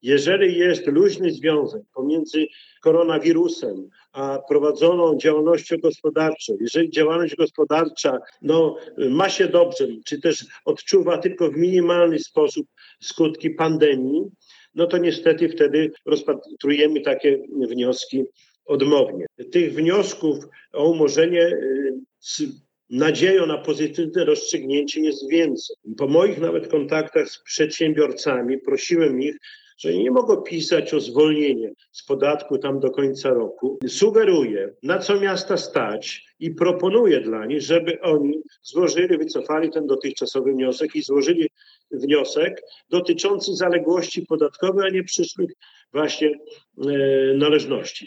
Jeżeli jest luźny związek pomiędzy koronawirusem a prowadzoną działalnością gospodarczą, jeżeli działalność gospodarcza ma się dobrze, czy też odczuwa tylko w minimalny sposób skutki pandemii, to niestety wtedy rozpatrujemy takie wnioski odmownie. Tych wniosków o umorzenie z nadzieją na pozytywne rozstrzygnięcie jest więcej. Po moich nawet kontaktach z przedsiębiorcami prosiłem ich, że nie mogą pisać o zwolnienie z podatku tam do końca roku. Sugeruję, na co miasta stać i proponuję dla nich, żeby oni wycofali ten dotychczasowy wniosek i złożyli wniosek dotyczący zaległości podatkowej, a nie przyszłych właśnie należności.